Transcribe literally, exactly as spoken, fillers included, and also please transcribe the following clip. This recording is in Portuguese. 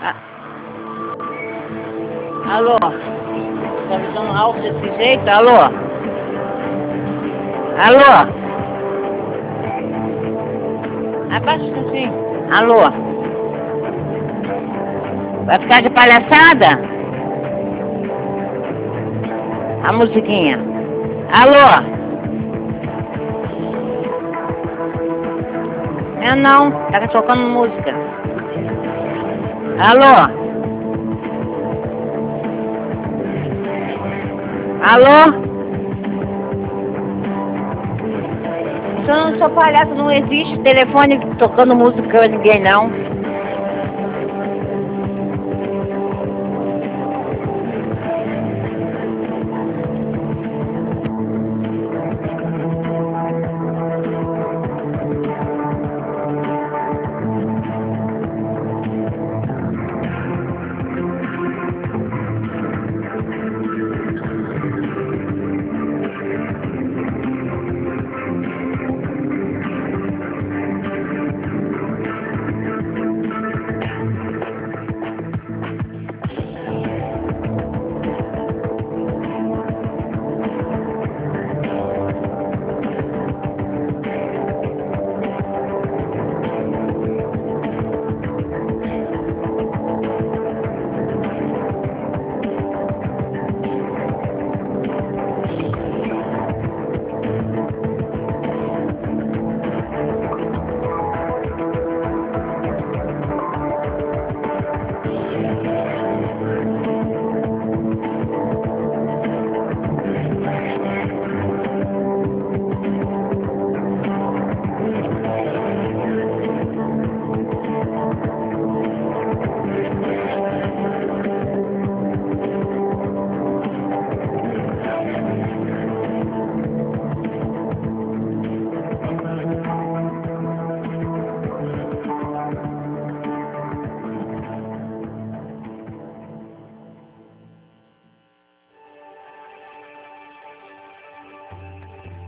Ah. Alô? Tá me dando alto desse jeito? Alô? Alô? Abaixa assim. Alô? Vai ficar de palhaçada? A musiquinha. Alô? Eu não, tá tocando música. Alô? Alô? Eu não sou palhaço, não existe telefone tocando música pra ninguém não.